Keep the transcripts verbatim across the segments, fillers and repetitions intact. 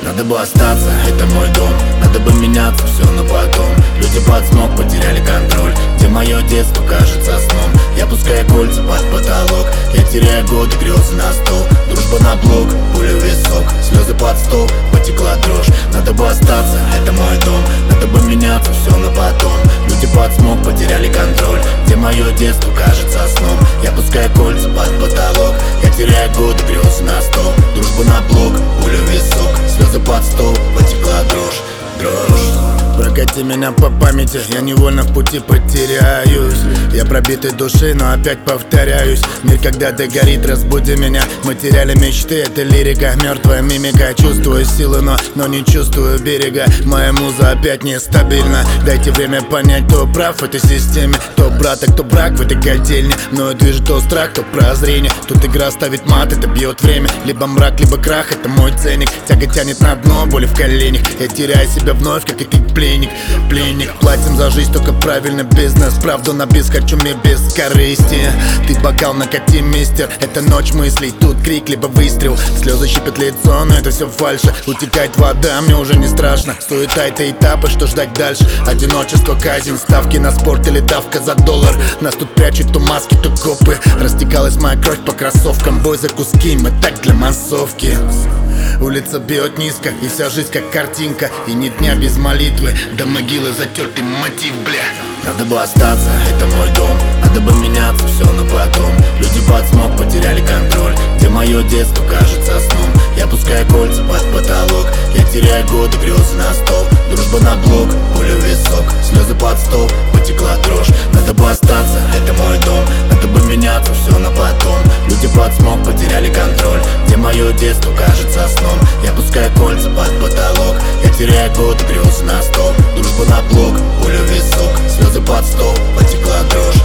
Надо бы остаться, это мой дом. Надо бы меняться, все на потом. Люди под смог потеряли контроль. Где мое детство кажется сном. Я пускаю кольца под потолок. Я теряю годы, грезы на стол. Дружба на блок, пуля в висок. Слезы под стол, потекла дрожь. Надо бы остаться, это мой дом. Надо бы меняться, все на потом. Люди под смог потеряли контроль. Где мое детство кажется сном. Я пускаю кольца под потолок. Я теряю годы, грезы на стол. Дружба на блок, пуля в висок. Слезы под стол, потекла дрожь, дрожь. Прокати меня по памяти, я невольно в пути потеряюсь. Я пробитой души, но опять повторяюсь. Мир когда-то горит, разбуди меня. Мы теряли мечты, это лирика, мертвая мимика. Чувствую силу, но, но не чувствую берега. Моя муза опять нестабильна. Дайте время понять, кто прав в этой системе. Кто брат, а кто брак в этой котельне. Мною движет то страх, то прозрение. Тут игра ставит мат, это бьет время. Либо мрак, либо крах, это мой ценник. Тяга тянет на дно, боли в коленях. Я теряю себя вновь, как и ты, пленник. Пленник, платим за жизнь, только правильный бизнес. Правду на бис, хочу мир без корысти. Ты бокал, накати, мистер. Это ночь мыслей, тут крик, либо выстрел. Слезы щипят лицо, но это все фальши. Утекает вода, мне уже не страшно. Суета — это этапы, что ждать дальше? Одиночество, казнь, ставки на спорт или давка за доллар. Нас тут прячут то маски, то копы. Растекалась моя кровь по кроссовкам. Бой за куски, мы так для массовки. Улица бьет низко, и вся жизнь как картинка. И ни дня без молитвы, до могилы затертый мотив, бля. Надо бы остаться, это мой дом. Надо бы меняться, все на потом. Люди под смог потеряли контроль. Где мое детство кажется сном. Я пускаю кольца под потолок. Я теряю годы, грезы на стол. Дружба на блок, пуля в висок. Слезы под стол, потекла дрожь. Надо бы остаться, это мой дом. Надо бы меняться, все на потом. Люди под смог потеряли контроль. Где мое детство кажется сном. Я пускаю кольца под потолок. Я теряю годы, грезы на стол. Дружба на блок, пуля в висок. Слезы под стол, потекла дрожь,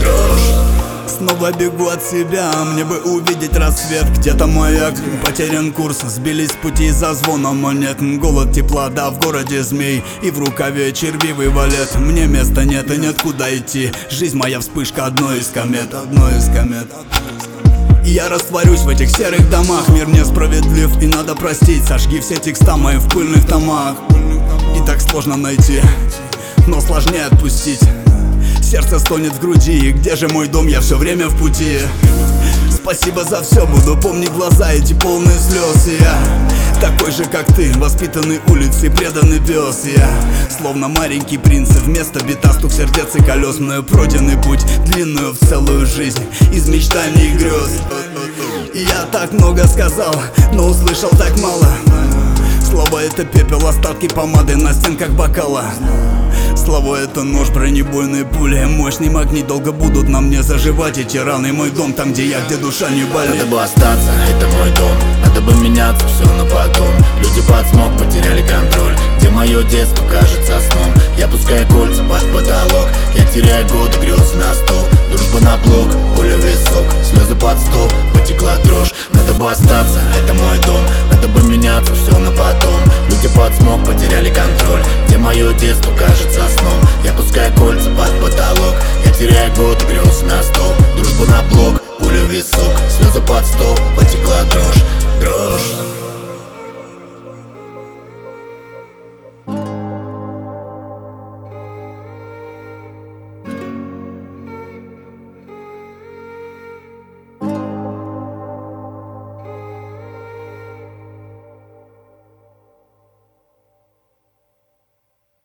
дрожь. Снова бегу от себя, мне бы увидеть рассвет. Где-то маяк, потерян курс. Сбились с пути за звоном монет. Голод, тепла, да в городе змей. И в рукаве червивый валет. Мне места нет и нет куда идти. Жизнь моя вспышка одной из комет. Одной из комет. И я растворюсь в этих серых домах. Мир несправедлив и надо простить. Сожги все текста мои в пыльных томах. И так сложно найти, но сложнее отпустить. Сердце стонет в груди, и где же мой дом, я все время в пути. Спасибо за все, буду помнить глаза эти полные слез. И я такой же, как ты, воспитанный улицей, преданный пес. Я словно маленький принц, и вместо бита стук сердец и колес. Мною пройденный путь, длинную в целую жизнь, из мечтаний и грез. И я так много сказал, но услышал так мало. Слова — это пепел, остатки помады на стенках бокала. Слова — это нож, бронебойные пули. Мощные магнит долго будут на мне заживать эти раны. Мой дом там, где я, где душа не болит. Надо бы остаться, это мой дом. Надо бы меняться, все на потом. Люди под смог потеряли контроль. Где мое детство кажется сном. Я пускаю кольца под потолок. Я теряю годы, грезы на стол. Дружба на блок, пуля в висок. Слезы под стол, потекла дрожь. Надо бы остаться, это мой дом. Надо бы меняться, все на потом. Люди под смог потеряли контроль. Где мое детство кажется сном. Я пускаю кольца под потолок. Я теряю годы, грезы на стол. Дружба на блок, пуля в висок. Слезы под стол, потекла дрожь, дрожь.